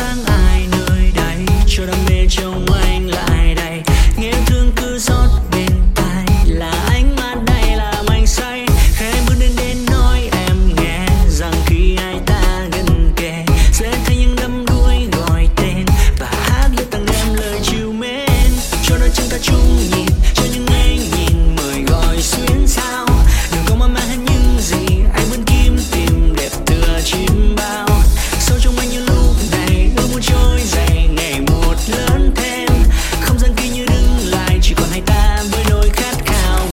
dáng ai nơi đây cho đam mê trong anh là